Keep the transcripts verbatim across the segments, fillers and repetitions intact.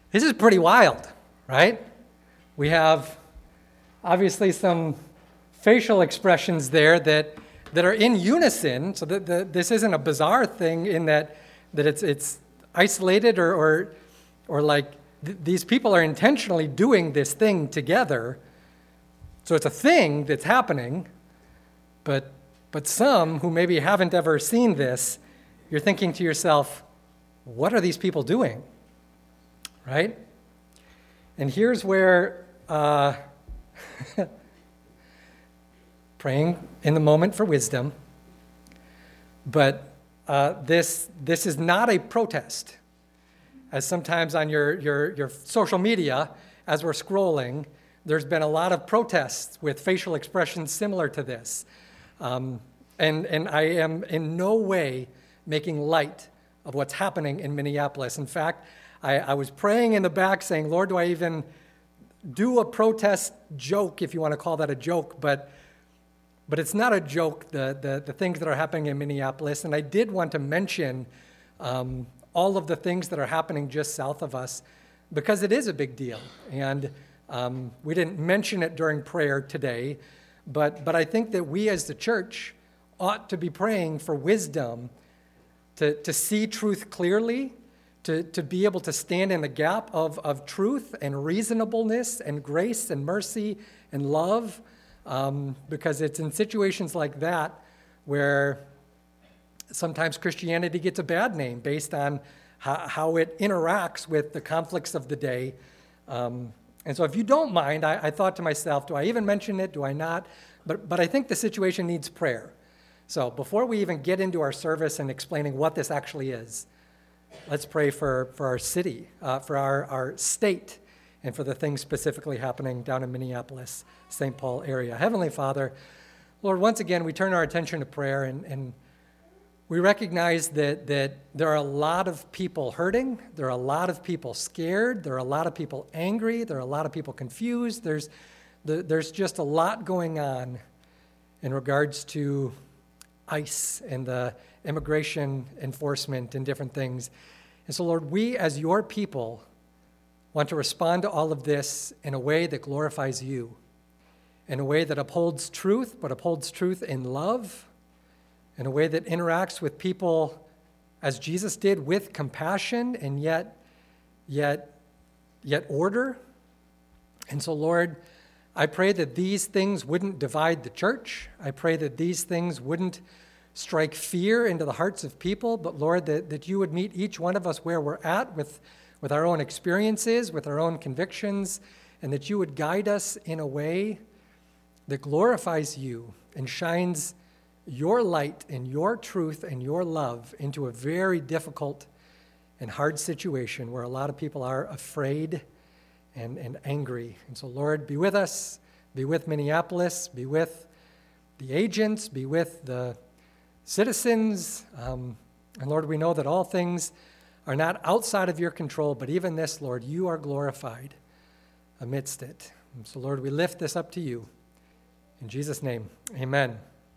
This is pretty wild, right? We have obviously some facial expressions there that, that are in unison, so that the, this isn't a bizarre thing in that, that it's, it's isolated or, or, or like th- these people are intentionally doing this thing together. So it's a thing that's happening, but, but some who maybe haven't ever seen this, you're thinking to yourself, what are these people doing? Right? And here's where uh, praying in the moment for wisdom, but uh, this this is not a protest. As sometimes on your, your, your social media, as we're scrolling, there's been a lot of protests with facial expressions similar to this. Um, and, and I am in no way making light of what's happening in Minneapolis. In fact, I, I was praying in the back saying, Lord, do I even do a protest joke, if you want to call that a joke? But but it's not a joke, the, the, the things that are happening in Minneapolis. And I did want to mention um, all of the things that are happening just south of us, because it is a big deal. And um, we didn't mention it during prayer today, but, but I think that we as the church ought to be praying for wisdom to, to see truth clearly, To, to be able to stand in the gap of, of truth and reasonableness and grace and mercy and love, um, because it's in situations like that where sometimes Christianity gets a bad name based on how, how it interacts with the conflicts of the day. Um, and so if you don't mind, I, I thought to myself, do I even mention it? Do I not? But, but I think the situation needs prayer. So before we even get into our service and explaining what this actually is, let's pray for, for our city, uh, for our, our state, and for the things specifically happening down in Minneapolis, Saint Paul area. Heavenly Father, Lord, once again, we turn our attention to prayer, and, and we recognize that, that there are a lot of people hurting, there are a lot of people scared, there are a lot of people angry, there are a lot of people confused. There's, the, there's just a lot going on in regards to ICE and the immigration enforcement and different things. And so, Lord, we as your people want to respond to all of this in a way that glorifies you, in a way that upholds truth, but upholds truth in love, in a way that interacts with people as Jesus did, with compassion and yet, yet, yet order. And so, Lord, I pray that these things wouldn't divide the church. I pray that these things wouldn't strike fear into the hearts of people, but Lord, that, that you would meet each one of us where we're at with, with our own experiences, with our own convictions, and that you would guide us in a way that glorifies you and shines your light and your truth and your love into a very difficult and hard situation where a lot of people are afraid and, and angry. And so, Lord, be with us, be with Minneapolis, be with the agents, be with the citizens, um, and Lord, we know that all things are not outside of your control, but even this, Lord, you are glorified amidst it. And so, Lord, we lift this up to you. In Jesus' name, amen.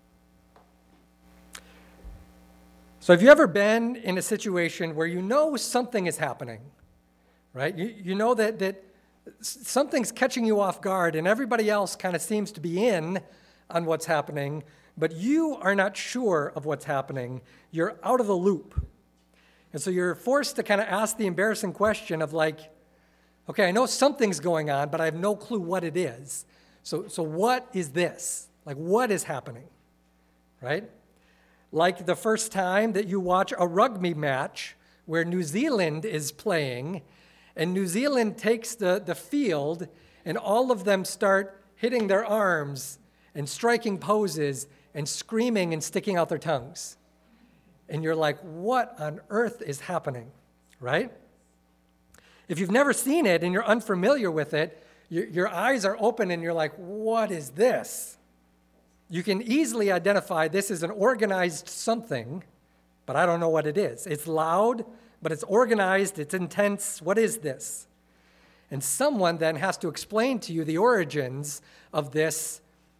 So have you ever been in a situation where you know something is happening, right? You, you know that, that something's catching you off guard, and everybody else kind of seems to be in on what's happening, but you are not sure of what's happening. You're out of the loop. And so you're forced to kind of ask the embarrassing question of like, okay, I know something's going on, but I have no clue what it is. So, so what is this? Like, what is happening, right? Like the first time that you watch a rugby match where New Zealand is playing, and New Zealand takes the, the field, and all of them start hitting their arms and striking poses and screaming and sticking out their tongues. And you're like, what on earth is happening, right? If you've never seen it and you're unfamiliar with it, your, your eyes are open and you're like, what is this? You can easily identify this as an organized something, but I don't know what it is. It's loud, but it's organized, it's intense. What is this? And someone then has to explain to you the origins of this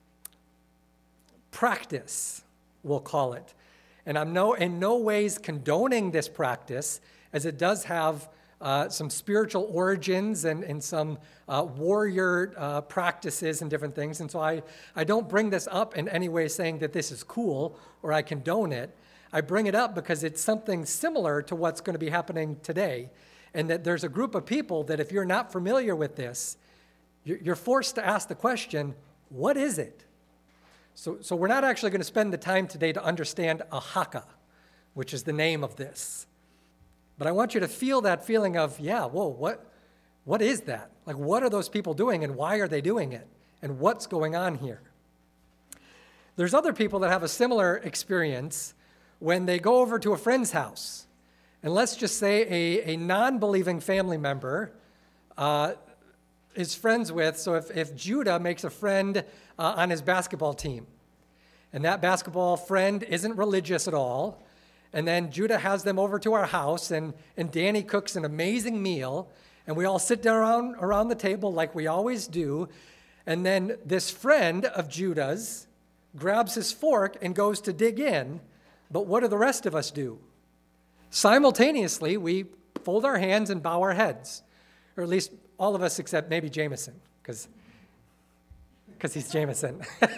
practice, we'll call it. And I'm no, in no ways condoning this practice, as it does have uh, some spiritual origins and, and some uh, warrior uh, practices and different things. And so I, I don't bring this up in any way saying that this is cool or I condone it. I bring it up because it's something similar to what's going to be happening today. And that there's a group of people that if you're not familiar with this, you're forced to ask the question, what is it? So, so we're not actually going to spend the time today to understand a haka, which is the name of this. But I want you to feel that feeling of, yeah, whoa, what, what is that? Like, what are those people doing and why are they doing it? And what's going on here? There's other people that have a similar experience when they go over to a friend's house. And let's just say a, a non-believing family member uh, is friends with, so if, if Judah makes a friend uh, on his basketball team, and that basketball friend isn't religious at all, and then Judah has them over to our house, and, and Danny cooks an amazing meal, and we all sit down around, around the table like we always do, and then this friend of Judah's grabs his fork and goes to dig in, but what do the rest of us do? Simultaneously, we fold our hands and bow our heads, or at least all of us except maybe Jameson, because because he's Jameson.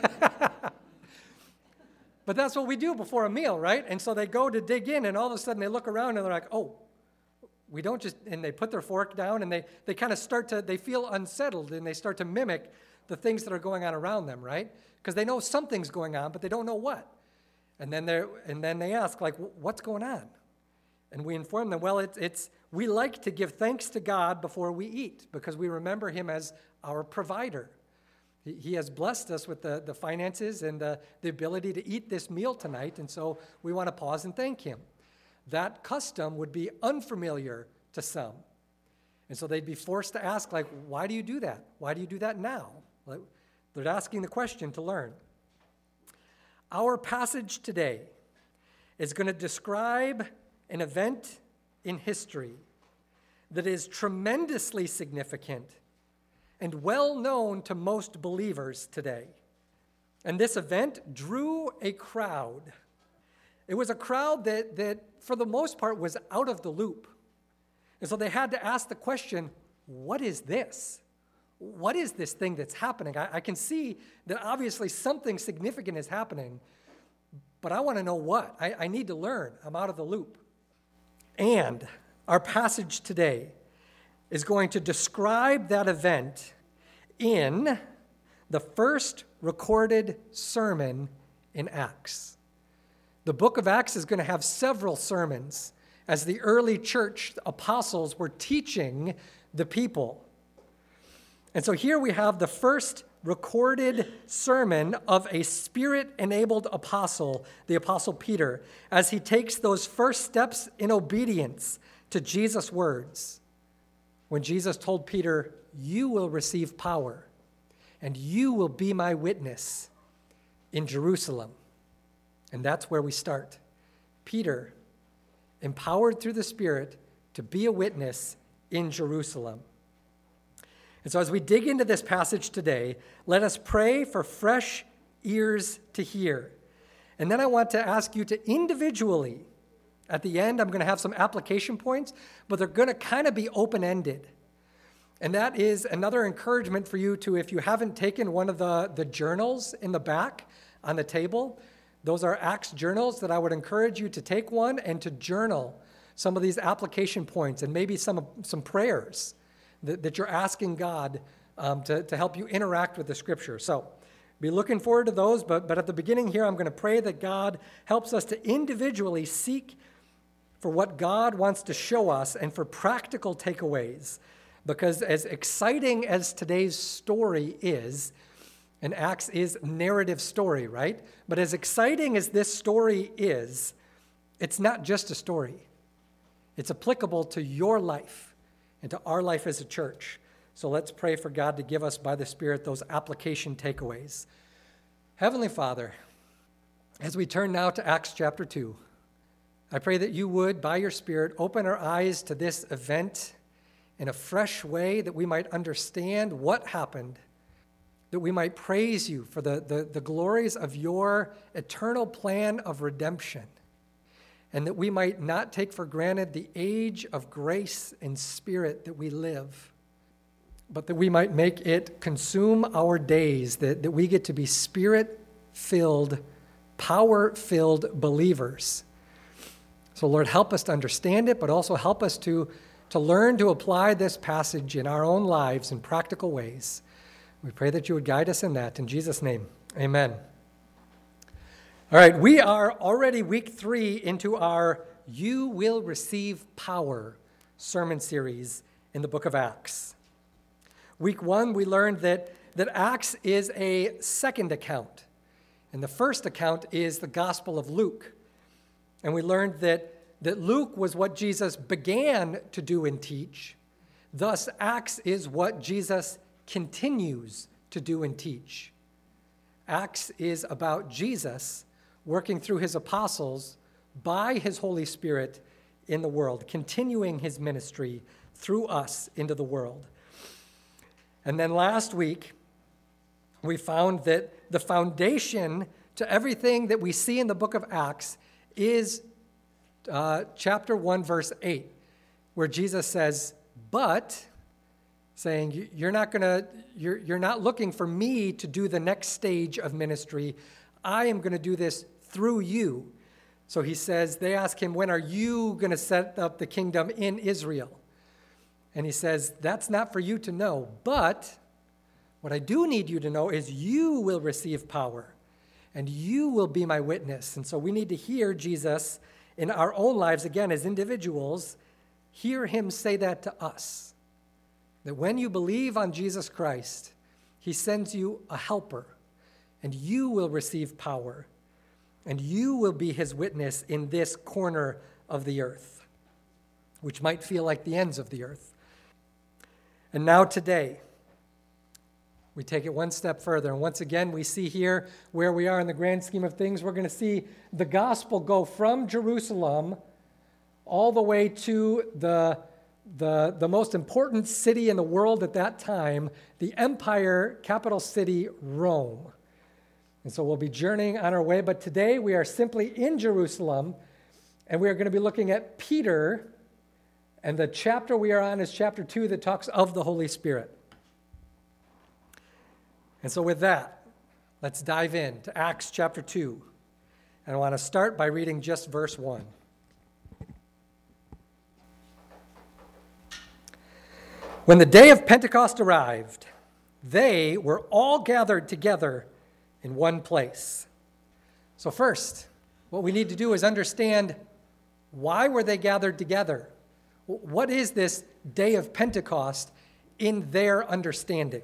But that's what we do before a meal, right? And so they go to dig in, and all of a sudden they look around, and they're like, oh, we don't just, and they put their fork down, and they, they kind of start to, they feel unsettled, and they start to mimic the things that are going on around them, right? Because they know something's going on, but they don't know what. And then, they're, and then they ask, like, what's going on? And we inform them, well, it's, it's we like to give thanks to God before we eat because we remember him as our provider. He, he has blessed us with the, the finances and the, the ability to eat this meal tonight, and so we want to pause and thank him. That custom would be unfamiliar to some. And so they'd be forced to ask, like, why do you do that? Why do you do that now? Like, they're asking the question to learn. Our passage today is going to describe an event in history that is tremendously significant and well known to most believers today. And this event drew a crowd. It was a crowd that, that, for the most part, was out of the loop. And so they had to ask the question, what is this? What is this thing that's happening? I, I can see that obviously something significant is happening, but I want to know what. I, I need to learn. I'm out of the loop. And our passage today is going to describe that event in the first recorded sermon in Acts. The book of Acts is going to have several sermons as the early church apostles were teaching the people. And so here we have the first recorded sermon of a Spirit-enabled apostle, the Apostle Peter, as he takes those first steps in obedience to Jesus' words. When Jesus told Peter, you will receive power, and you will be my witness in Jerusalem. And that's where we start. Peter, empowered through the Spirit to be a witness in Jerusalem. And so as we dig into this passage today, let us pray for fresh ears to hear. And then I want to ask you to individually, at the end, I'm going to have some application points, but they're going to kind of be open-ended. And that is another encouragement for you to, if you haven't taken one of the, the journals in the back on the table, those are Acts journals that I would encourage you to take one and to journal some of these application points and maybe some, some prayers that, that you're asking God um, to, to help you interact with the Scripture. So be looking forward to those, but, but at the beginning here, I'm going to pray that God helps us to individually seek for what God wants to show us and for practical takeaways. Because as exciting as today's story is, and Acts is narrative story, right? But as exciting as this story is, it's not just a story. It's applicable to your life and to our life as a church. So let's pray for God to give us by the Spirit those application takeaways. Heavenly Father, as we turn now to Acts chapter two, I pray that you would, by your Spirit, open our eyes to this event in a fresh way, that we might understand what happened, that we might praise you for the, the, the glories of your eternal plan of redemption, and that we might not take for granted the age of grace and spirit that we live, but that we might make it consume our days, that, that we get to be spirit-filled, power-filled believers. So Lord, help us to understand it, but also help us to, to learn to apply this passage in our own lives in practical ways. We pray that you would guide us in that. In Jesus' name, amen. All right, we are already week three into our You Will Receive Power sermon series in the book of Acts. Week one, we learned that, that Acts is a second account, and the first account is the Gospel of Luke. And we learned that, that Luke was what Jesus began to do and teach. Thus, Acts is what Jesus continues to do and teach. Acts is about Jesus working through his apostles by his Holy Spirit in the world, continuing his ministry through us into the world. And then last week, we found that the foundation to everything that we see in the book of Acts is uh, chapter one, verse eight, where Jesus says, but, saying, you're not gonna, you're, you're not looking for me to do the next stage of ministry. I am going to do this through you. So he says, they ask him, when are you going to set up the kingdom in Israel? And he says, that's not for you to know, but what I do need you to know is you will receive power, and you will be my witness. And so we need to hear Jesus in our own lives, again, as individuals, hear him say that to us. That when you believe on Jesus Christ, he sends you a helper, and you will receive power, and you will be his witness in this corner of the earth, which might feel like the ends of the earth. And now today, we take it one step further. And once again, we see here where we are in the grand scheme of things. We're going to see the gospel go from Jerusalem all the way to the, the, the most important city in the world at that time, the empire capital city, Rome. And so we'll be journeying on our way. But today we are simply in Jerusalem, and we are going to be looking at Peter. And the chapter we are on is chapter two that talks of the Holy Spirit. And so with that, let's dive in to Acts chapter two. And I want to start by reading just verse one. When the day of Pentecost arrived, they were all gathered together in one place. So first, what we need to do is understand, why were they gathered together? What is this day of Pentecost in their understanding?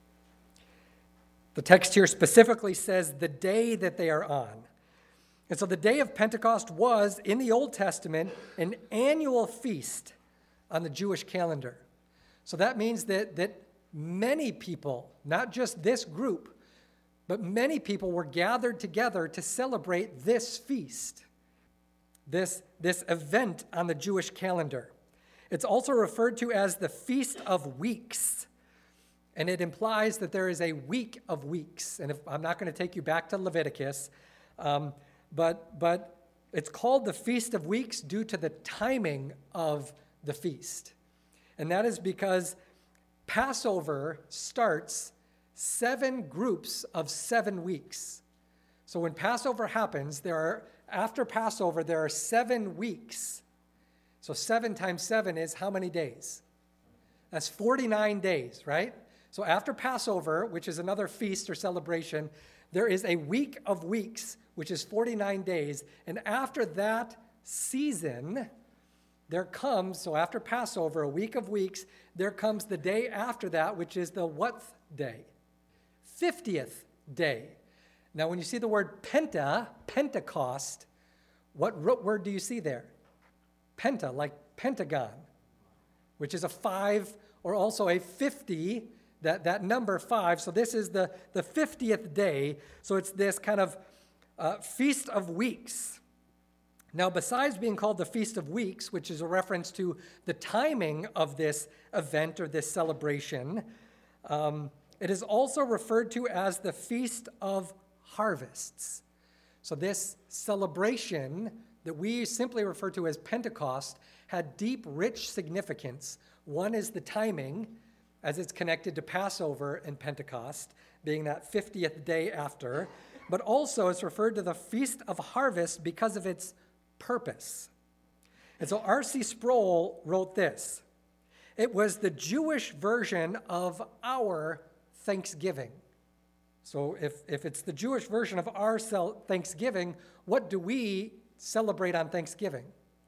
The text here specifically says the day that they are on. And so the day of Pentecost was, in the Old Testament, an annual feast on the Jewish calendar. So that means that, that many people, not just this group, but many people were gathered together to celebrate this feast, this, this event on the Jewish calendar. It's also referred to as the Feast of Weeks. And it implies that there is a week of weeks. And if, I'm not going to take you back to Leviticus, um, but, but it's called the Feast of Weeks due to the timing of the feast. And that is because Passover starts seven groups of seven weeks. So when Passover happens, there are, after Passover, there are seven weeks. So seven times seven is how many days? That's forty-nine days, right? So after Passover, which is another feast or celebration, there is a week of weeks, which is forty-nine days. And after that season, there comes, so after Passover, a week of weeks, there comes the day after that, which is the what day? fiftieth day. Now, when you see the word penta, Pentecost, what word do you see there? Penta, like pentagon, which is a five, or also a fifty, that, that number five. So this is the, the fiftieth day. So it's this kind of uh, Feast of Weeks. Now, besides being called the Feast of Weeks, which is a reference to the timing of this event or this celebration, um, it is also referred to as the Feast of Harvests. So this celebration that we simply refer to as Pentecost had deep, rich significance. One is the timing, as it's connected to Passover and Pentecost, being that fiftieth day after, but also it's referred to the Feast of Harvest because of its purpose. And so R C Sproul wrote this: it was the Jewish version of our Thanksgiving. So if, if it's the Jewish version of our Thanksgiving, what do we celebrate on Thanksgiving?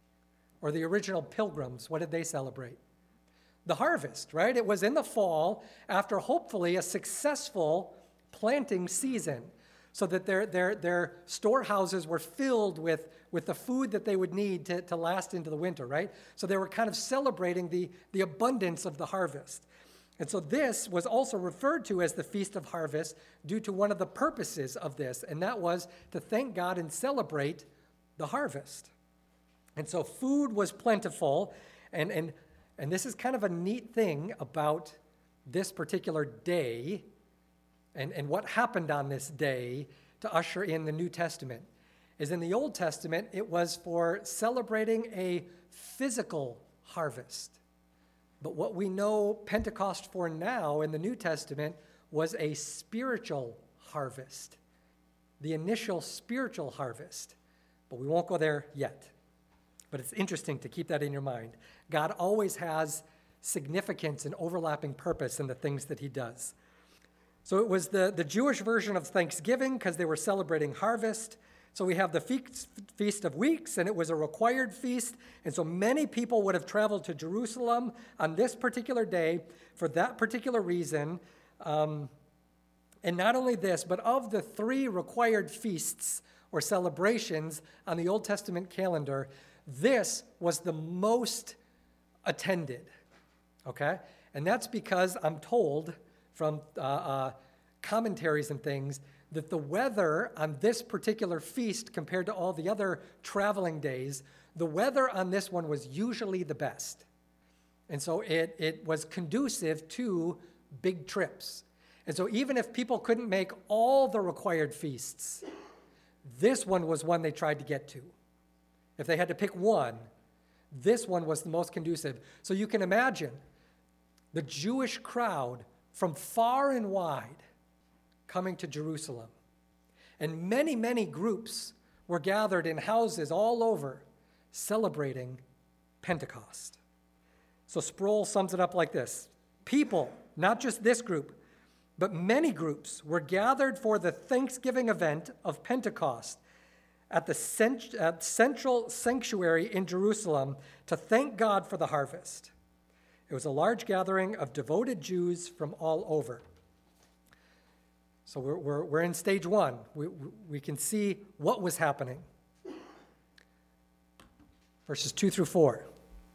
Or the original Pilgrims, what did they celebrate? The harvest, right? It was in the fall after hopefully a successful planting season, so that their, their, their storehouses were filled with, with the food that they would need to, to last into the winter, right? So they were kind of celebrating the, the abundance of the harvest. And so this was also referred to as the Feast of Harvest due to one of the purposes of this, and that was to thank God and celebrate the harvest. And so food was plentiful, and, and, and this is kind of a neat thing about this particular day and, and what happened on this day to usher in the New Testament. Is in the Old Testament, it was for celebrating a physical harvest. But what we know Pentecost for now in the New Testament was a spiritual harvest, the initial spiritual harvest. But we won't go there yet. But it's interesting to keep that in your mind. God always has significance and overlapping purpose in the things that he does. So it was the, the Jewish version of Thanksgiving because they were celebrating harvest. So we have the Feast of Weeks, and it was a required feast. And so many people would have traveled to Jerusalem on this particular day for that particular reason. Um, and not only this, but of the three required feasts or celebrations on the Old Testament calendar, this was the most attended, okay? And that's because I'm told from uh, uh, commentaries and things that the weather on this particular feast compared to all the other traveling days, the weather on this one was usually the best. And so it, it was conducive to big trips. And so even if people couldn't make all the required feasts, this one was one they tried to get to. If they had to pick one, this one was the most conducive. So you can imagine the Jewish crowd from far and wide coming to Jerusalem. And many, many groups were gathered in houses all over celebrating Pentecost. So Sproul sums it up like this: people, not just this group, but many groups were gathered for the Thanksgiving event of Pentecost at the cent- at central sanctuary in Jerusalem to thank God for the harvest. It was a large gathering of devoted Jews from all over. So we're, we're, we're in stage one. We, we can see what was happening. Verses two through four.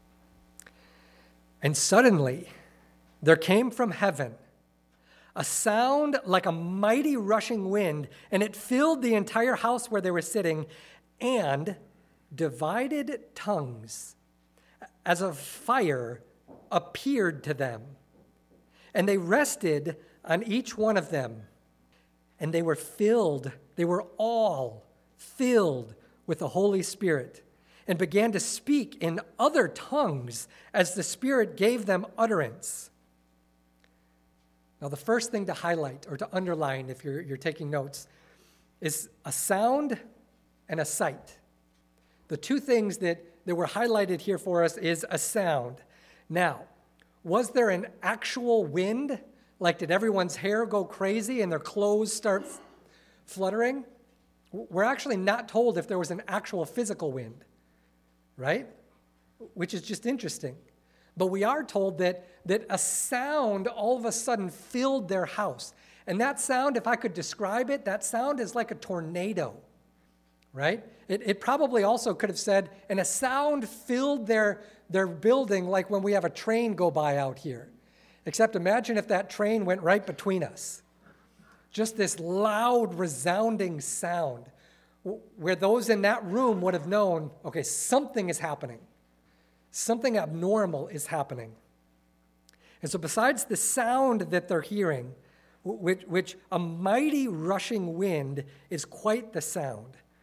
And suddenly there came from heaven a sound like a mighty rushing wind, and it filled the entire house where they were sitting, and divided tongues as of fire appeared to them. And they rested on each one of them. And they were filled, they were all filled with the Holy Spirit, and began to speak in other tongues as the Spirit gave them utterance. Now, the first thing to highlight or to underline, if you're, you're taking notes, is a sound and a sight. The two things that, that were highlighted here for us is a sound. Now, was there an actual wind? Like, did everyone's hair go crazy and their clothes start f- fluttering? We're actually not told if there was an actual physical wind, right? Which is just interesting. But we are told that, that a sound all of a sudden filled their house. And that sound, if I could describe it, that sound is like a tornado, right? It, it probably also could have said, and a sound filled their, their building like when we have a train go by out here. Except imagine if that train went right between us. Just this loud, resounding sound where those in that room would have known, okay, something is happening. Something abnormal is happening. And so besides the sound that they're hearing, which, which a mighty rushing wind is quite the sound.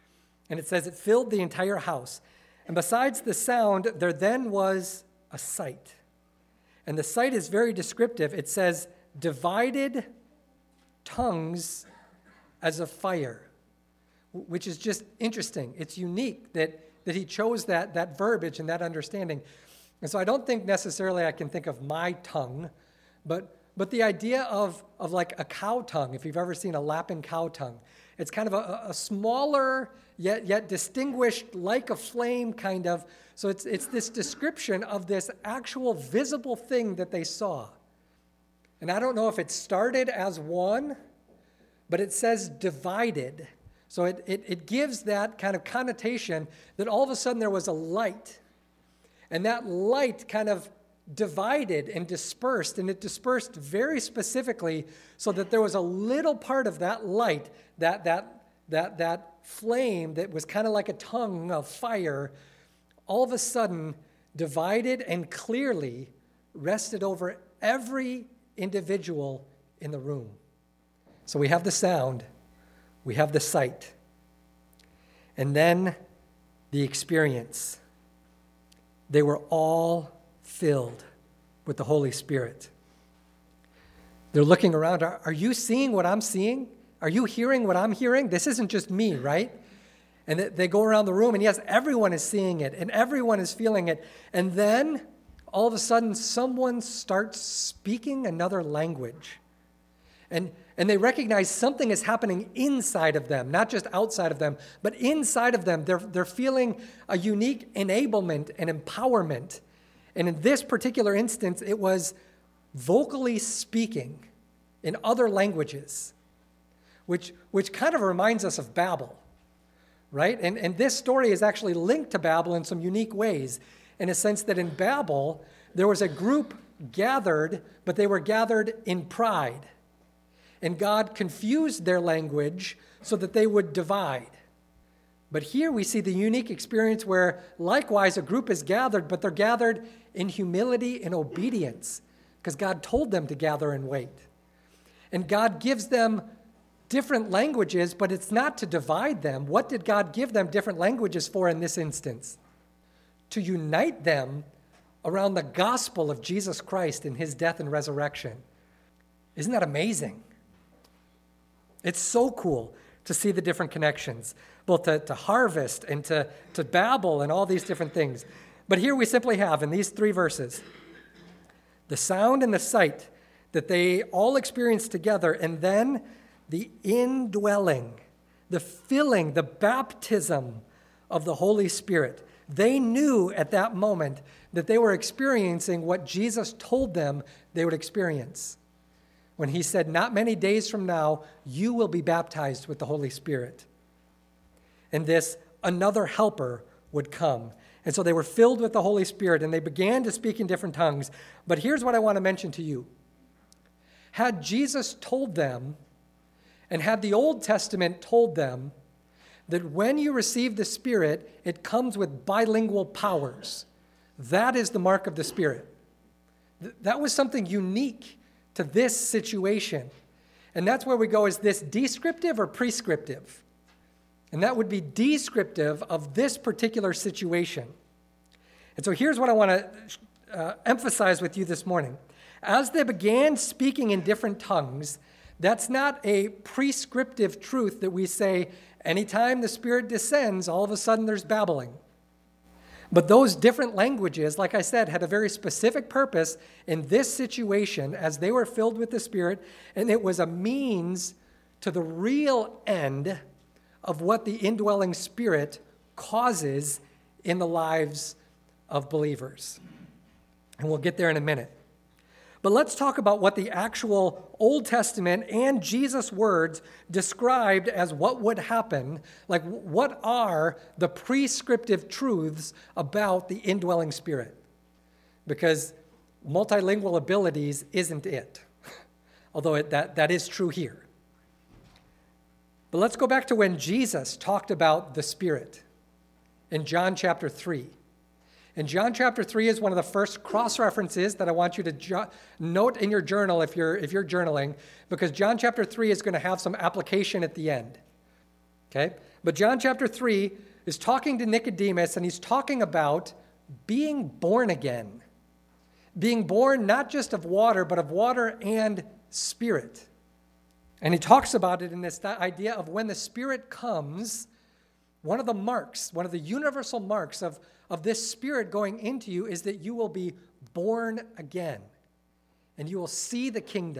And it says it filled the entire house. And besides the sound, there then was a sight. And the sight is very descriptive. It says, divided tongues as of fire, which is just interesting. It's unique that, that he chose that, that verbiage and that understanding. And so I don't think necessarily I can think of my tongue, but but the idea of, of like a cow tongue, if you've ever seen a Lapin cow tongue, it's kind of a, a smaller, yet yet distinguished, like a flame kind of. So it's it's this description of this actual visible thing that they saw. And I don't know if it started as one, but it says divided. So it, it, it gives that kind of connotation that all of a sudden there was a light. And that light kind of divided and dispersed, and it dispersed very specifically so that there was a little part of that light, that that that that flame that was kind of like a tongue of fire, all of a sudden divided and clearly rested over every individual in the room. So we have the sound, we have the sight, and then the experience. They were all filled with the Holy Spirit. They're looking around. Are, are you seeing what I'm seeing? Are you hearing what I'm hearing? This isn't just me, right? And they, they go around the room, and yes, everyone is seeing it, and everyone is feeling it. And then, all of a sudden, someone starts speaking another language. And, and they recognize something is happening inside of them, not just outside of them, but inside of them. They're, they're feeling a unique enablement and empowerment. And in this particular instance, it was vocally speaking in other languages, which, which kind of reminds us of Babel, right? And, and this story is actually linked to Babel in some unique ways, in a sense that in Babel, there was a group gathered, but they were gathered in pride. And God confused their language so that they would divide. But here we see the unique experience where likewise a group is gathered, but they're gathered in humility and obedience because God told them to gather and wait. And God gives them different languages, but it's not to divide them. What did God give them different languages for in this instance? To unite them around the gospel of Jesus Christ and his death and resurrection. Isn't that amazing? It's so cool to see the different connections, both to, to harvest and to, to Babel and all these different things. But here we simply have, in these three verses, the sound and the sight that they all experienced together, and then the indwelling, the filling, the baptism of the Holy Spirit. They knew at that moment that they were experiencing what Jesus told them they would experience. When he said, not many days from now, you will be baptized with the Holy Spirit. And this another helper would come. And so they were filled with the Holy Spirit, and they began to speak in different tongues. But here's what I want to mention to you. Had Jesus told them, and had the Old Testament told them, that when you receive the Spirit, it comes with bilingual powers. That is the mark of the Spirit. Th- that was something unique to this situation. And that's where we go, is this descriptive or prescriptive? And that would be descriptive of this particular situation. And so here's what I want to uh, emphasize with you this morning. As they began speaking in different tongues, that's not a prescriptive truth that we say, anytime the Spirit descends, all of a sudden there's babbling. But those different languages, like I said, had a very specific purpose in this situation as they were filled with the Spirit, and it was a means to the real end of what the indwelling Spirit causes in the lives of believers. And we'll get there in a minute. But let's talk about what the actual Old Testament and Jesus' words described as what would happen. Like, what are the prescriptive truths about the indwelling Spirit? Because multilingual abilities isn't it, although it, that, that is true here. But let's go back to when Jesus talked about the Spirit in John chapter three. And John chapter three is one of the first cross-references that I want you to jo- note in your journal if you're, if you're journaling, because John chapter three is going to have some application at the end. Okay? But John chapter three is talking to Nicodemus, and he's talking about being born again. Being born not just of water, but of water and Spirit. And he talks about it in this idea of when the Spirit comes, one of the marks, one of the universal marks of, of this Spirit going into you is that you will be born again, and you will see the kingdom.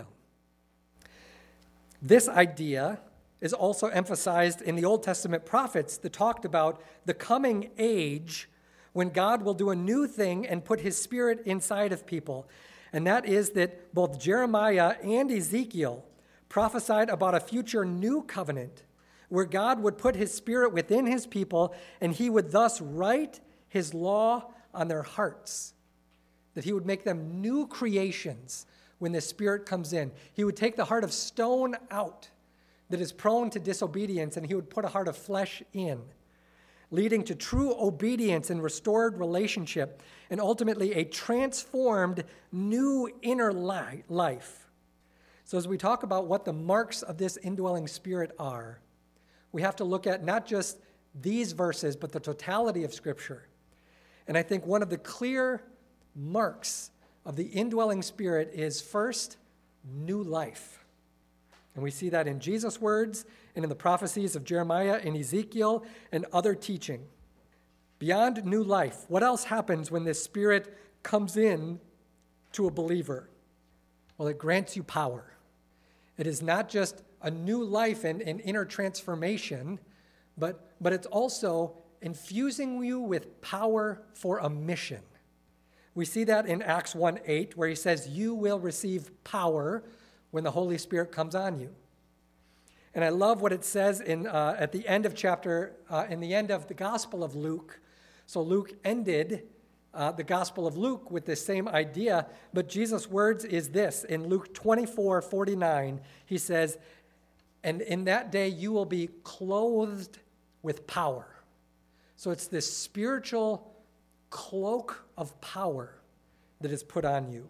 This idea is also emphasized in the Old Testament prophets that talked about the coming age when God will do a new thing and put his Spirit inside of people. And that is that both Jeremiah and Ezekiel prophesied about a future new covenant where God would put his Spirit within his people, and he would thus write his law on their hearts, that he would make them new creations when the Spirit comes in. He would take the heart of stone out that is prone to disobedience, and he would put a heart of flesh in, leading to true obedience and restored relationship, and ultimately a transformed new inner li- life. So as we talk about what the marks of this indwelling Spirit are, we have to look at not just these verses, but the totality of Scripture. And I think one of the clear marks of the indwelling Spirit is, first, new life. And we see that in Jesus' words and in the prophecies of Jeremiah and Ezekiel and other teaching. Beyond new life, what else happens when this Spirit comes in to a believer? Well, it grants you power. It is not just a new life and, and inner transformation, but, but it's also infusing you with power for a mission. We see that in Acts one eight, where he says, you will receive power when the Holy Spirit comes on you. And I love what it says in uh, at the end of chapter, uh, in the end of the Gospel of Luke. So Luke ended uh, the Gospel of Luke with this same idea, but Jesus' words is this. In Luke twenty-four forty-nine, he says, and in that day you will be clothed with power. So it's this spiritual cloak of power that is put on you.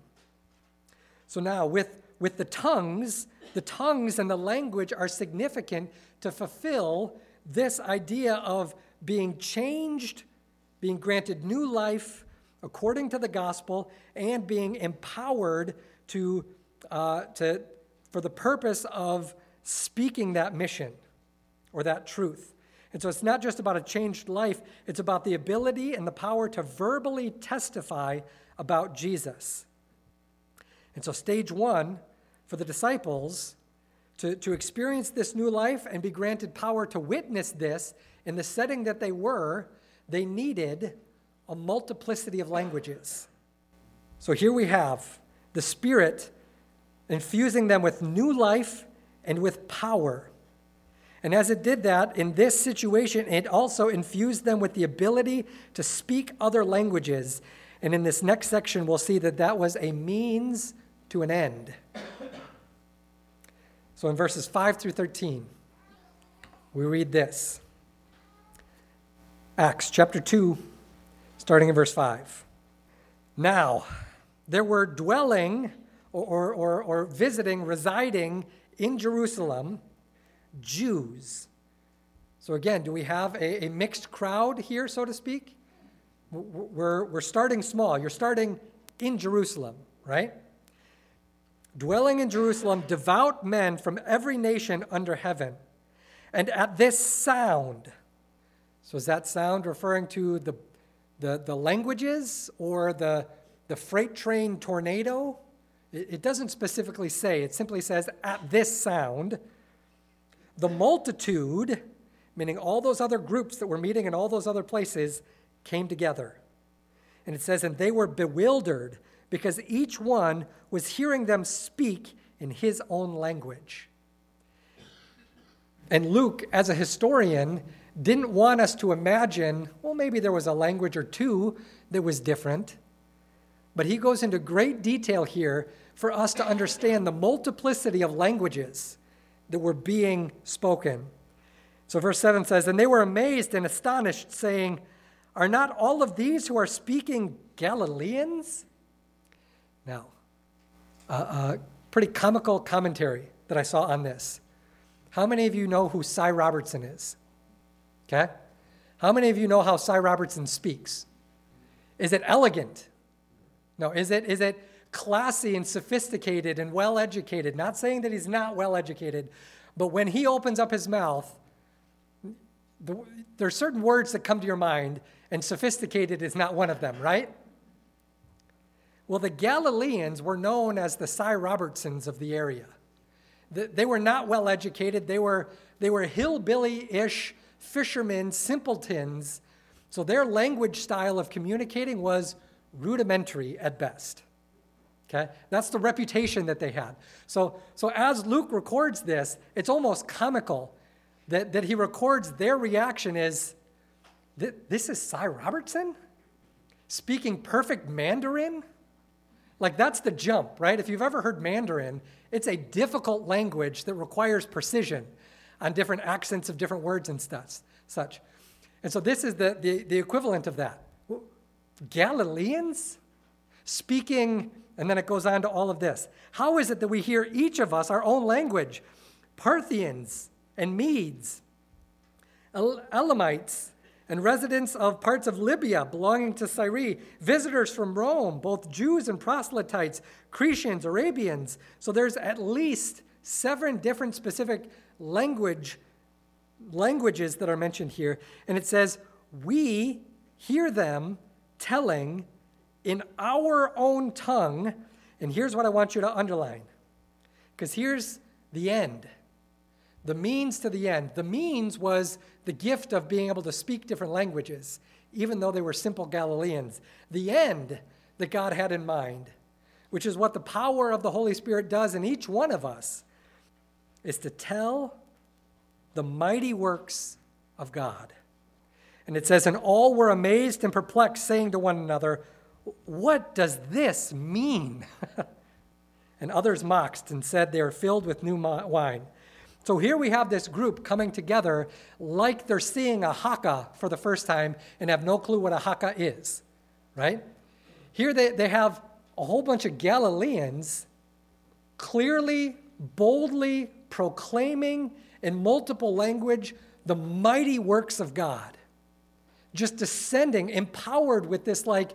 So now with, with the tongues, the tongues and the language are significant to fulfill this idea of being changed, being granted new life according to the gospel, and being empowered to, uh, to for the purpose of speaking that mission or that truth. And so it's not just about a changed life, it's about the ability and the power to verbally testify about Jesus. And so stage one for the disciples to, to experience this new life and be granted power to witness this in the setting that they were, they needed a multiplicity of languages. So here we have the Spirit infusing them with new life and with power. And as it did that, in this situation, it also infused them with the ability to speak other languages. And in this next section, we'll see that that was a means to an end. So in verses five through thirteen, we read this. Acts chapter two, starting in verse five. Now, there were dwelling or, or, or visiting, residing in Jerusalem, Jews. So again, do we have a, a mixed crowd here, so to speak? We're, we're starting small. You're starting in Jerusalem, right? Dwelling in Jerusalem, devout men from every nation under heaven. And at this sound, so is that sound referring to the, the, the languages or the, the freight train tornado? It, it doesn't specifically say. It simply says, at this sound, the multitude, meaning all those other groups that were meeting in all those other places, came together. And it says, and they were bewildered because each one was hearing them speak in his own language. And Luke, as a historian, didn't want us to imagine, well, maybe there was a language or two that was different. But he goes into great detail here for us to understand the multiplicity of languages that were being spoken. So verse seven says, and they were amazed and astonished, saying, are not all of these who are speaking Galileans? Now, a uh, uh, pretty comical commentary that I saw on this. How many of you know who Cy Robertson is? Okay? How many of you know how Cy Robertson speaks? Is it elegant? No, is it is it classy and sophisticated and well-educated? Not saying that he's not well-educated, but when he opens up his mouth, the, there are certain words that come to your mind, and sophisticated is not one of them, right? Well, the Galileans were known as the Cy Robertsons of the area. They were not well-educated. They were, they were hillbilly-ish fishermen, simpletons. So their language style of communicating was rudimentary at best. Okay? That's the reputation that they had. So, so as Luke records this, it's almost comical that, that he records their reaction is, this is Cy Robertson? Speaking perfect Mandarin? Like, that's the jump, right? If you've ever heard Mandarin, it's a difficult language that requires precision on different accents of different words and stuff, such. And so this is the, the, the equivalent of that. Galileans speaking, and then it goes on to all of this. How is it that we hear each of us our own language? Parthians and Medes, El- Elamites, and residents of parts of Libya belonging to Cyrene, visitors from Rome, both Jews and proselytes, Cretians, Arabians. So there's at least seven different specific language languages that are mentioned here. And it says, we hear them telling in our own tongue. And here's what I want you to underline, because here's the end. The means to the end. The means was the gift of being able to speak different languages, even though they were simple Galileans. The end that God had in mind, which is what the power of the Holy Spirit does in each one of us, is to tell the mighty works of God. And it says, and all were amazed and perplexed, saying to one another, what does this mean? And others mocked and said they are filled with new wine. So here we have this group coming together like they're seeing a haka for the first time and have no clue what a haka is, right? Here they, they have a whole bunch of Galileans clearly, boldly proclaiming in multiple language the mighty works of God, just descending, empowered with this like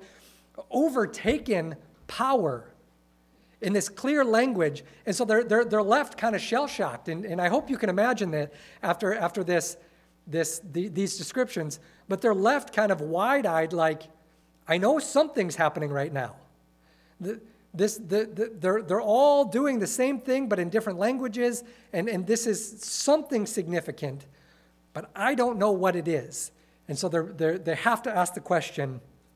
overtaken power in this clear language. And so they're, they're, they're left kind of shell-shocked. And, and I hope you can imagine that after, after this, this, the, these descriptions, but they're left kind of wide-eyed like, I know something's happening right now. The, this, the, the, they're, they're all doing the same thing, but in different languages, and, and this is something significant, but I don't know what it is. And so they're, they're, they have to ask the question,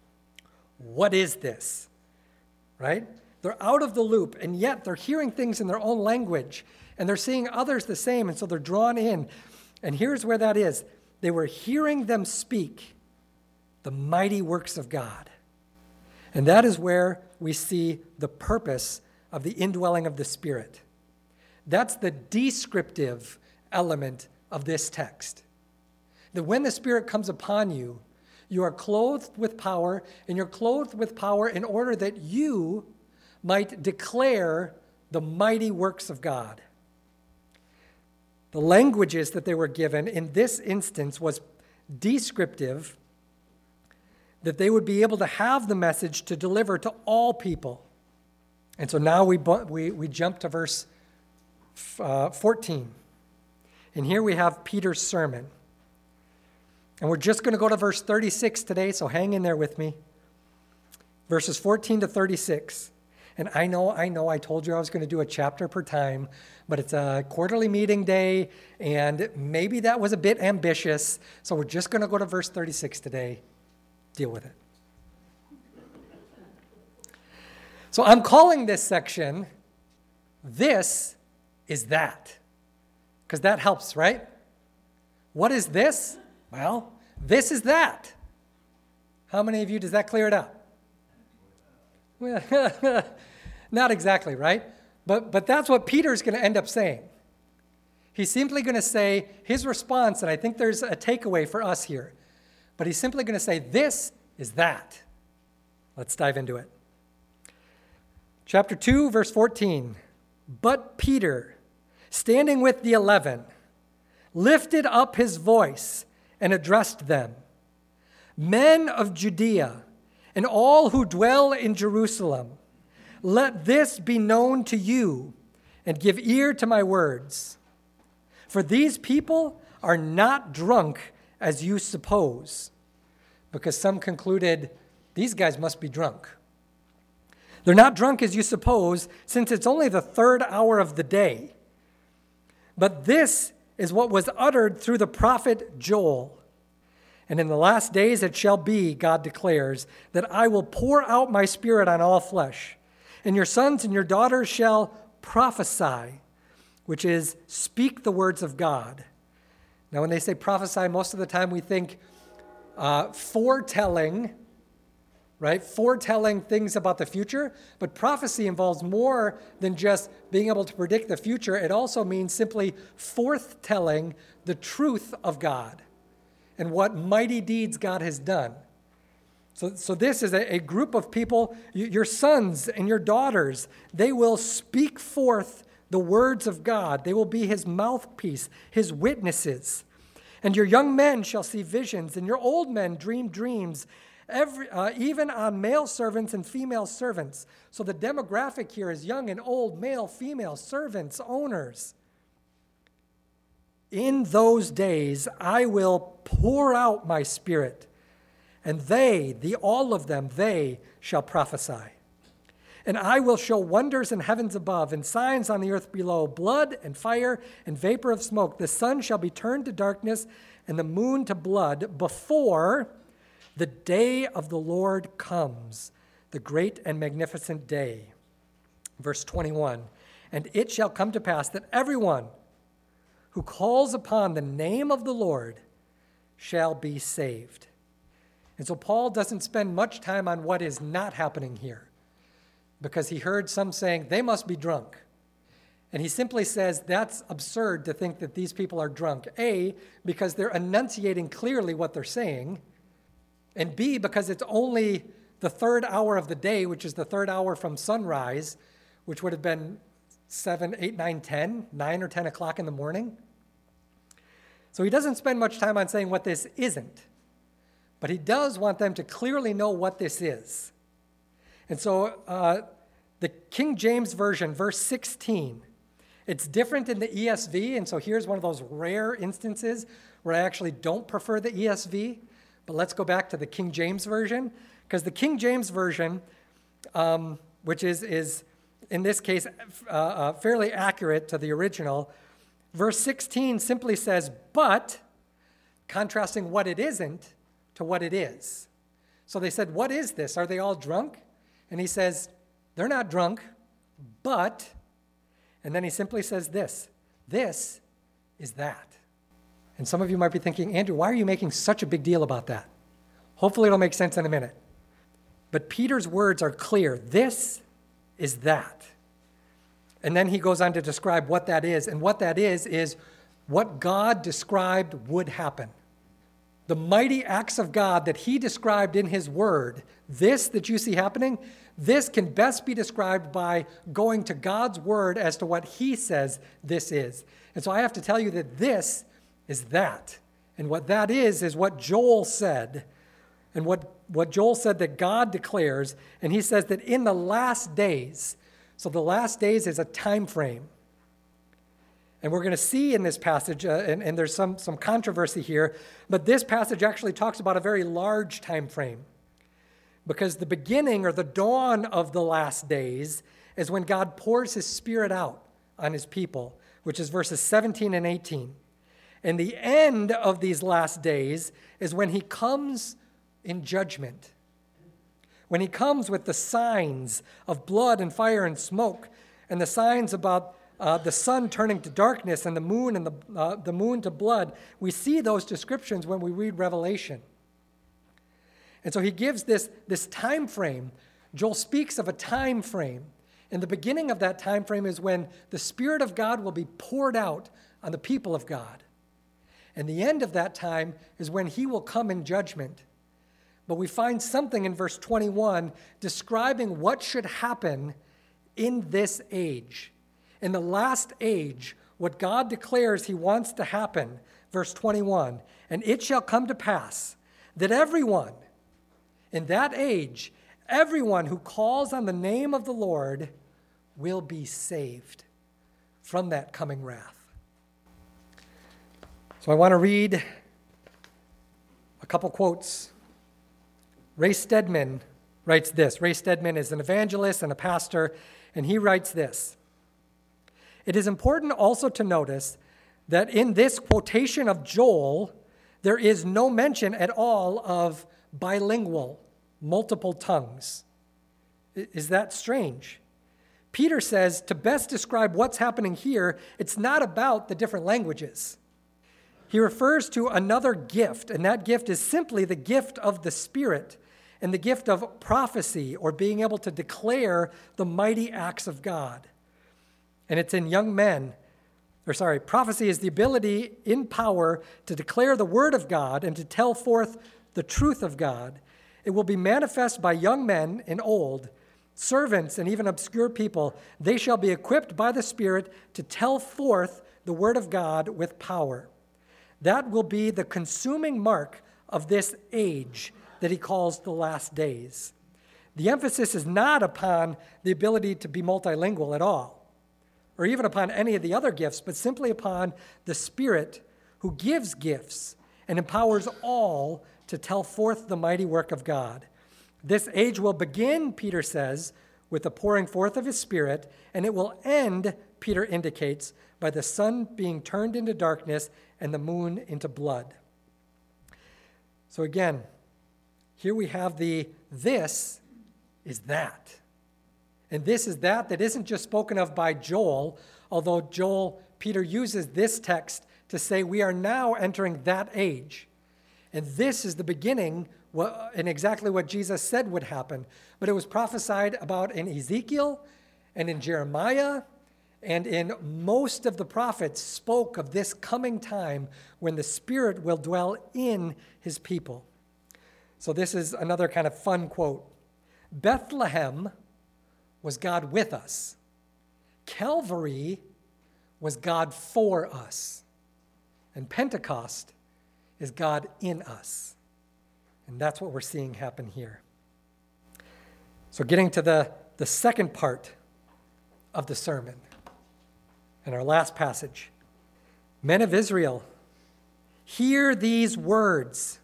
what is this, right? They're out of the loop, and yet they're hearing things in their own language, and they're seeing others the same, and so they're drawn in. And here's where that is. They were hearing them speak the mighty works of God. And that is where we see the purpose of the indwelling of the Spirit. That's the descriptive element of this text. That when the Spirit comes upon you, you are clothed with power, and you're clothed with power in order that you might declare the mighty works of God. The languages that they were given in this instance was descriptive, that they would be able to have the message to deliver to all people. And so now we, we, we jump to verse uh, fourteen. And here we have Peter's sermon. And we're just going to go to verse thirty-six today, so hang in there with me. Verses fourteen to thirty-six. And I know, I know, I told you I was going to do a chapter per time, but it's a quarterly meeting day, and maybe that was a bit ambitious, so we're just going to go to verse thirty-six today. Deal with it. So I'm calling this section, This is That, because that helps, right? What is this? Well, this is that. How many of you, does that clear it up? Not exactly, right? But, but that's what Peter's going to end up saying. He's simply going to say his response, and I think there's a takeaway for us here, but he's simply going to say, this is that. Let's dive into it. Chapter two, verse fourteen. But Peter, standing with the eleven, lifted up his voice and addressed them, "Men of Judea, and all who dwell in Jerusalem, let this be known to you, and give ear to my words. For these people are not drunk as you suppose," because some concluded these guys must be drunk. "They're not drunk as you suppose, since it's only the third hour of the day. But this is what was uttered through the prophet Joel. And in the last days it shall be, God declares, that I will pour out my spirit on all flesh, and your sons and your daughters shall prophesy," which is speak the words of God. Now, when they say prophesy, most of the time we think uh, foretelling, right? Foretelling things about the future. But prophecy involves more than just being able to predict the future. It also means simply forthtelling the truth of God and what mighty deeds God has done. So, so this is a, a group of people, you, your sons and your daughters, they will speak forth the words of God. They will be his mouthpiece, his witnesses. "And your young men shall see visions, and your old men dream dreams, every, uh, even on male servants and female servants." So the demographic here is young and old, male, female, servants, owners. "In those days I will pour out my spirit, and they, the all of them, they shall prophesy. And I will show wonders in heavens above and signs on the earth below, blood and fire and vapor of smoke. The sun shall be turned to darkness and the moon to blood before the day of the Lord comes, the great and magnificent day." Verse twenty-one, "And it shall come to pass that everyone who calls upon the name of the Lord shall be saved." And so Paul doesn't spend much time on what is not happening here, because he heard some saying they must be drunk. And he simply says that's absurd to think that these people are drunk. A, because they're enunciating clearly what they're saying, and B, because it's only the third hour of the day, which is the third hour from sunrise, which would have been seven, eight, nine, ten, nine or ten o'clock in the morning. So he doesn't spend much time on saying what this isn't, but he does want them to clearly know what this is. And so uh, the King James Version, verse sixteen, it's different in the E S V, and so here's one of those rare instances where I actually don't prefer the E S V, but let's go back to the King James Version, because the King James Version, um, which is, is in this case uh, uh, fairly accurate to the original, verse sixteen simply says, "But," contrasting what it isn't to what it is. So they said, "What is this? Are they all drunk?" And he says, "They're not drunk, but," and then he simply says this, "This is that." And some of you might be thinking, "Andrew, why are you making such a big deal about that?" Hopefully it'll make sense in a minute. But Peter's words are clear. This is that. And then he goes on to describe what that is. And what that is, is what God described would happen. The mighty acts of God that he described in his word, this that you see happening, this can best be described by going to God's word as to what he says this is. And so I have to tell you that this is that. And what that is, is what Joel said. And what, what Joel said that God declares. And he says that in the last days, so the last days is a time frame. And we're going to see in this passage, uh, and, and there's some, some controversy here, but this passage actually talks about a very large time frame. Because the beginning or the dawn of the last days is when God pours his Spirit out on his people, which is verses seventeen and eighteen. And the end of these last days is when he comes in judgment. When he comes with the signs of blood and fire and smoke, and the signs about uh, the sun turning to darkness and the moon and the, uh, the moon to blood. We see those descriptions when we read Revelation. And so he gives this, this time frame. Joel speaks of a time frame. And the beginning of that time frame is when the Spirit of God will be poured out on the people of God. And the end of that time is when he will come in judgment. But we find something in verse twenty-one describing what should happen in this age. In the last age, what God declares he wants to happen verse twenty-one, "And it shall come to pass that everyone in that age, everyone who calls on the name of the Lord will be saved from that coming wrath." So I want to read a couple quotes. Ray Stedman writes this. Ray Stedman is an evangelist and a pastor, and he writes this: "It is important also to notice that in this quotation of Joel, there is no mention at all of bilingual, multiple tongues. Is that strange? Peter says to best describe what's happening here, it's not about the different languages. He refers to another gift, and that gift is simply the gift of the Spirit and the gift of prophecy, or being able to declare the mighty acts of God. And it's in young men, or sorry, prophecy is the ability in power to declare the word of God and to tell forth the truth of God. It will be manifest by young men and old, servants and even obscure people. They shall be equipped by the Spirit to tell forth the word of God with power. That will be the consuming mark of this age that he calls the last days. The emphasis is not upon the ability to be multilingual at all, or even upon any of the other gifts, but simply upon the Spirit who gives gifts and empowers all to tell forth the mighty work of God. This age will begin, Peter says, with the pouring forth of his Spirit, and it will end, Peter indicates, by the sun being turned into darkness and the moon into blood. So again, here we have the this is that. And this is that that isn't just spoken of by Joel, although Joel, Peter uses this text to say we are now entering that age. And this is the beginning and exactly what Jesus said would happen. But it was prophesied about in Ezekiel and in Jeremiah, and in most of the prophets spoke of this coming time when the Spirit will dwell in his people. So this is another kind of fun quote. Bethlehem was God with us. Calvary was God for us. And Pentecost is God in us. And that's what we're seeing happen here. So getting to the, the second part of the sermon and our last passage. Men of Israel, hear these words.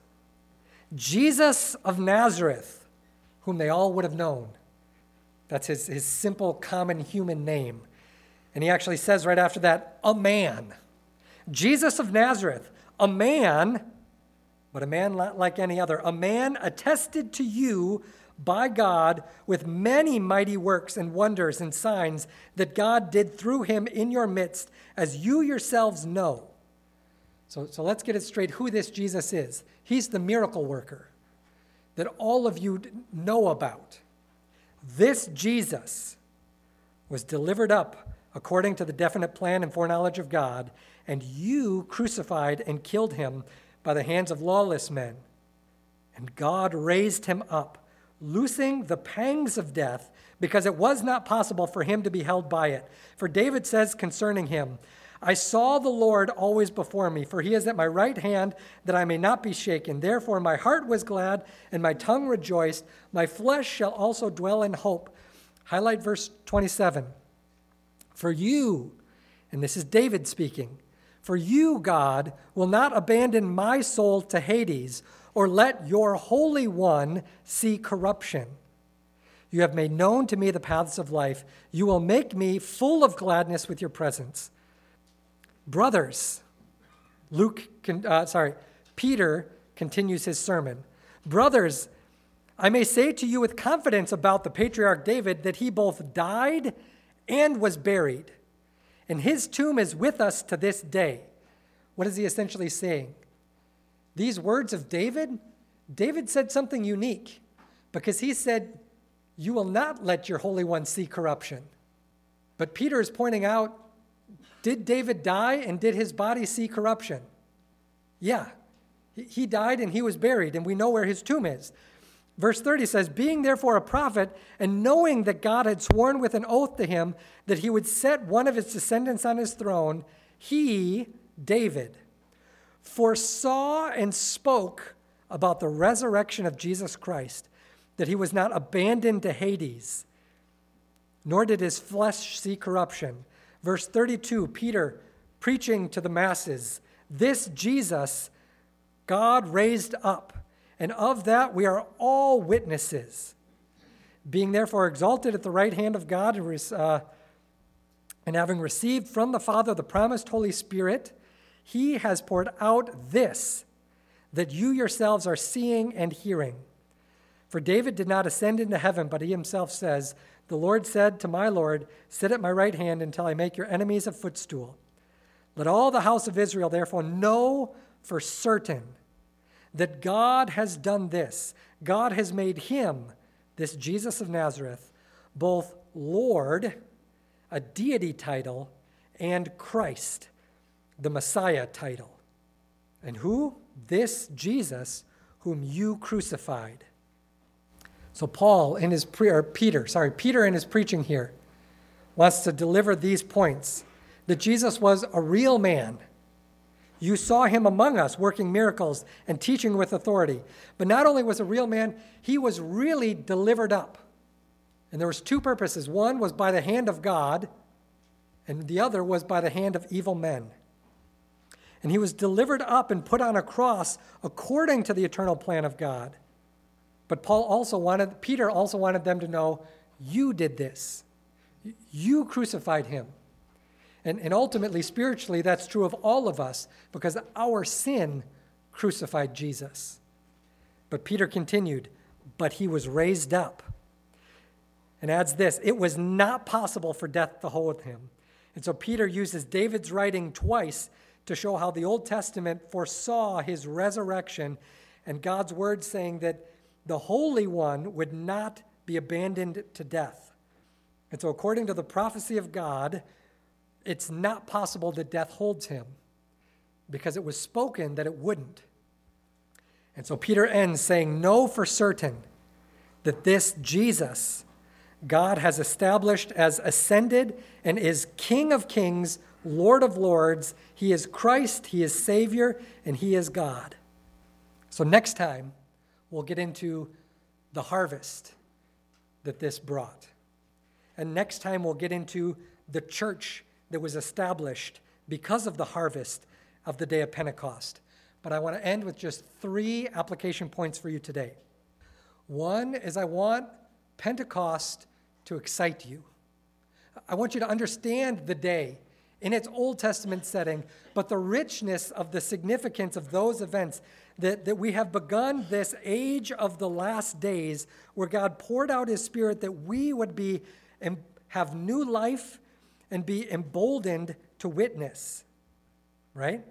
Jesus of Nazareth, whom they all would have known. That's his, his simple, common human name. And he actually says right after that, a man. Jesus of Nazareth, a man, but a man not like any other, a man attested to you by God with many mighty works and wonders and signs that God did through him in your midst, as you yourselves know. So, so let's get it straight who this Jesus is. He's the miracle worker that all of you know about. This Jesus was delivered up according to the definite plan and foreknowledge of God, and you crucified and killed him by the hands of lawless men. And God raised him up, loosing the pangs of death, because it was not possible for him to be held by it. For David says concerning him, I saw the Lord always before me, for he is at my right hand, that I may not be shaken. Therefore my heart was glad, and my tongue rejoiced. My flesh shall also dwell in hope. Highlight verse twenty-seven. For you, and this is David speaking, for you, God, will not abandon my soul to Hades, or let your Holy One see corruption. You have made known to me the paths of life. You will make me full of gladness with your presence. Brothers, Luke, uh, sorry, Peter continues his sermon. Brothers, I may say to you with confidence about the patriarch David that he both died and was buried, and his tomb is with us to this day. What is he essentially saying? These words of David, David said something unique, because he said, you will not let your Holy One see corruption. But Peter is pointing out, did David die and did his body see corruption? Yeah, he died and he was buried, and we know where his tomb is. Verse thirty says, being therefore a prophet, and knowing that God had sworn with an oath to him that he would set one of his descendants on his throne, he, David, foresaw and spoke about the resurrection of Jesus Christ, that he was not abandoned to Hades, nor did his flesh see corruption. Verse thirty-two, Peter preaching to the masses, this Jesus God raised up, and of that we are all witnesses. Being therefore exalted at the right hand of God, uh, and having received from the Father the promised Holy Spirit, he has poured out this, that you yourselves are seeing and hearing. For David did not ascend into heaven, but he himself says, the Lord said to my Lord, sit at my right hand until I make your enemies a footstool. Let all the house of Israel therefore know for certain that God has done this. God has made him, this Jesus of Nazareth, both Lord, a deity title, and Christ, the Messiah title. And who? This Jesus whom you crucified. So Paul in his pre- or Peter, sorry, Peter in his preaching here wants to deliver these points, that Jesus was a real man. You saw him among us working miracles and teaching with authority. But not only was a real man, he was really delivered up. And there was two purposes. One was by the hand of God, and the other was by the hand of evil men. And he was delivered up and put on a cross according to the eternal plan of God. But Paul also wanted, Peter also wanted them to know, you did this. You crucified him. And, and ultimately, spiritually, that's true of all of us because our sin crucified Jesus. But Peter continued, but he was raised up. And adds this, it was not possible for death to hold him. And so Peter uses David's writing twice to show how the Old Testament foresaw his resurrection and God's word saying that the Holy One would not be abandoned to death. And so according to the prophecy of God, it's not possible that death holds him because it was spoken that it wouldn't. And so Peter ends saying, know for certain that this Jesus God has established as ascended and is King of kings, Lord of lords. He is Christ, he is Savior, and he is God. So next time, we'll get into the harvest that this brought. And next time, we'll get into the church that was established because of the harvest of the day of Pentecost. But I want to end with just three application points for you today. One is I want Pentecost to excite you. I want you to understand the day in its Old Testament setting, but the richness of the significance of those events, that, that we have begun this age of the last days where God poured out his Spirit that we would be and have new life and be emboldened to witness, right?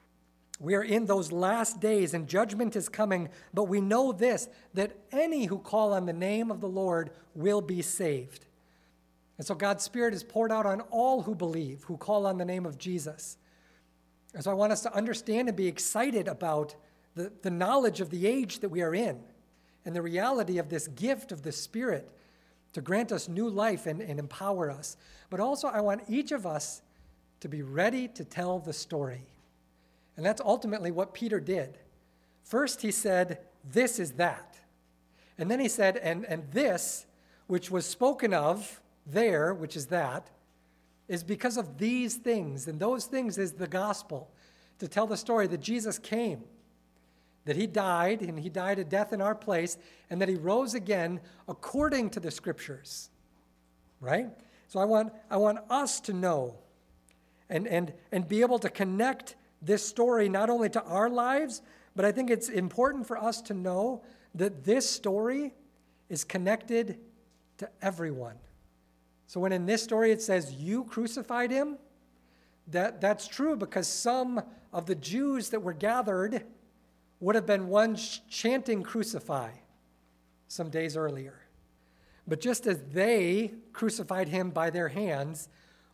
We are in those last days and judgment is coming, but we know this, that any who call on the name of the Lord will be saved. And so God's Spirit is poured out on all who believe, who call on the name of Jesus. And so I want us to understand and be excited about the, the knowledge of the age that we are in and the reality of this gift of the Spirit to grant us new life and, and empower us. But also I want each of us to be ready to tell the story. And that's ultimately what Peter did. First he said, this is that. And then he said, and, and this, which was spoken of there, which is that, is because of these things. And those things is the gospel, to tell the story that Jesus came, that he died, and he died a death in our place, and that he rose again according to the scriptures, right? So I want, I want us to know and, and, and be able to connect this story not only to our lives, but I think it's important for us to know that this story is connected to everyone. So when in this story it says, you crucified him, that, that's true because some of the Jews that were gathered would have been ones chanting crucify some days earlier. But just as they crucified him by their hands,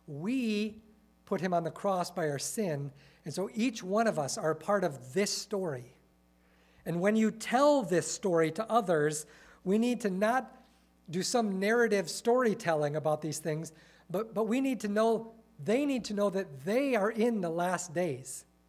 we put him on the cross by our sin. And so each one of us are a part of this story. And when you tell this story to others, we need to not do some narrative storytelling about these things, but, but we need to know, they need to know that they are in the last days.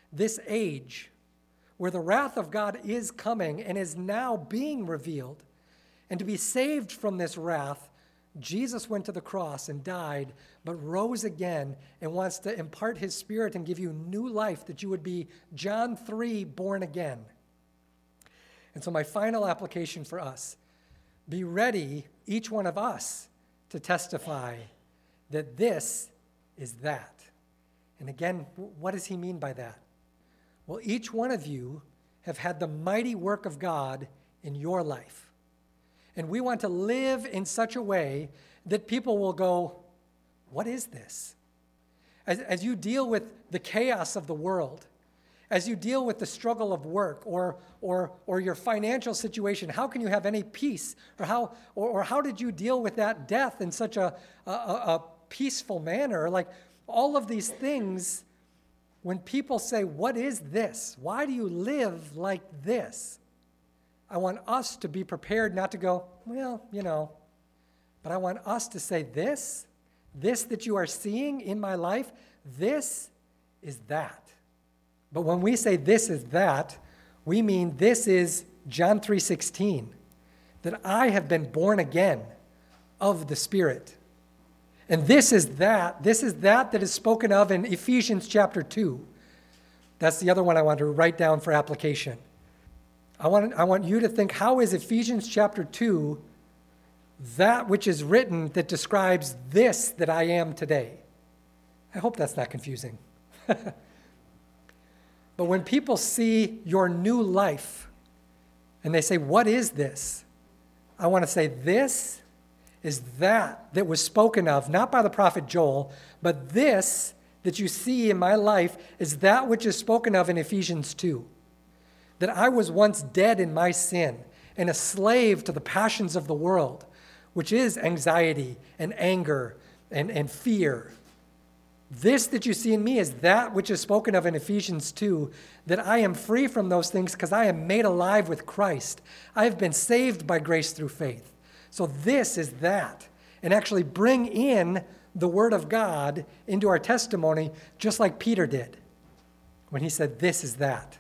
this age where the wrath of God is coming and is now being revealed. And to be saved from this wrath, Jesus went to the cross and died, but rose again and wants to impart his Spirit and give you new life, that you would be John three, born again. And so my final application for us, be ready, each one of us, to testify that this is that. And again, what does he mean by that? Well, each one of you have had the mighty work of God in your life. And we want to live in such a way that people will go, what is this? As, as you deal with the chaos of the world, as you deal with the struggle of work or, or, or your financial situation, how can you have any peace? Or how, or, or how did you deal with that death in such a, a, a peaceful manner? Like all of these things, when people say, what is this? Why do you live like this? I want us to be prepared not to go, well, you know, but I want us to say this, this that you are seeing in my life, this is that. But when we say this is that, we mean this is John three sixteen, that I have been born again of the Spirit. And this is that, this is that that is spoken of in Ephesians chapter two. That's the other one I want to write down for application. I want, I want you to think, how is Ephesians chapter two that which is written that describes this that I am today? I hope that's not confusing. But when people see your new life and they say, what is this? I want to say, this is that that was spoken of, not by the prophet Joel, but this that you see in my life is that which is spoken of in Ephesians two. That I was once dead in my sin and a slave to the passions of the world, which is anxiety and anger and, and fear. This that you see in me is that which is spoken of in Ephesians two, that I am free from those things because I am made alive with Christ. I have been saved by grace through faith. So this is that. And actually bring in the Word of God into our testimony, just like Peter did when he said, this is that.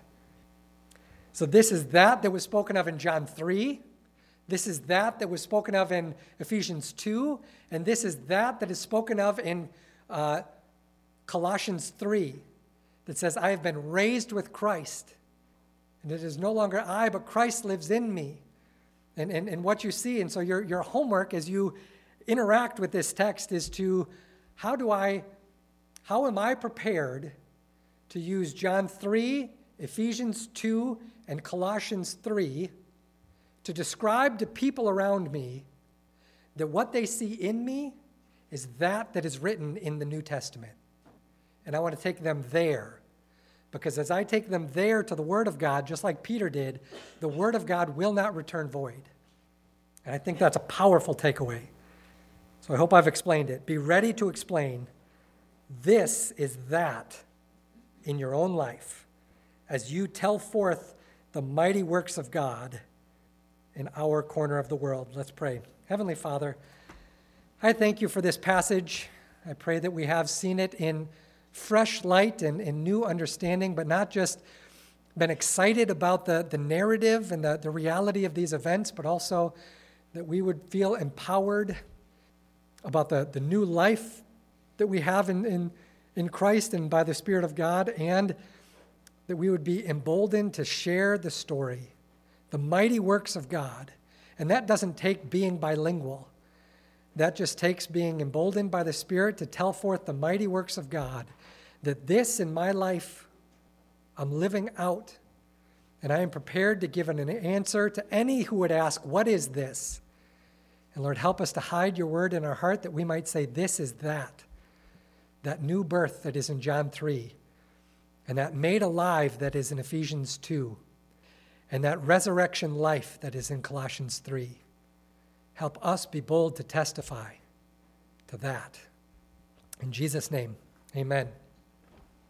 So this is that that was spoken of in John three. This is that that was spoken of in Ephesians two. And this is that that is spoken of in uh, Colossians three, that says, I have been raised with Christ. And it is no longer I, but Christ lives in me. And, and, and what you see, and so your, your homework as you interact with this text is to, how do I, how am I prepared to use John three, Ephesians two, and Colossians three to describe to people around me that what they see in me is that that is written in the New Testament. And I want to take them there, because as I take them there to the Word of God, just like Peter did, the Word of God will not return void. And I think that's a powerful takeaway. So I hope I've explained it. Be ready to explain this is that in your own life as you tell forth the mighty works of God in our corner of the world. Let's pray. Heavenly Father, I thank you for this passage. I pray that we have seen it in fresh light and, and new understanding, but not just been excited about the, the narrative and the, the reality of these events, but also that we would feel empowered about the, the new life that we have in, in, in Christ and by the Spirit of God, and that we would be emboldened to share the story, the mighty works of God. And that doesn't take being bilingual. That just takes being emboldened by the Spirit to tell forth the mighty works of God, that this in my life I'm living out, and I am prepared to give an answer to any who would ask, what is this? And Lord, help us to hide your word in our heart that we might say, this is that, that new birth that is in John three, and that made alive that is in Ephesians two, and that resurrection life that is in Colossians three. Help us be bold to testify to that. In Jesus' name, amen.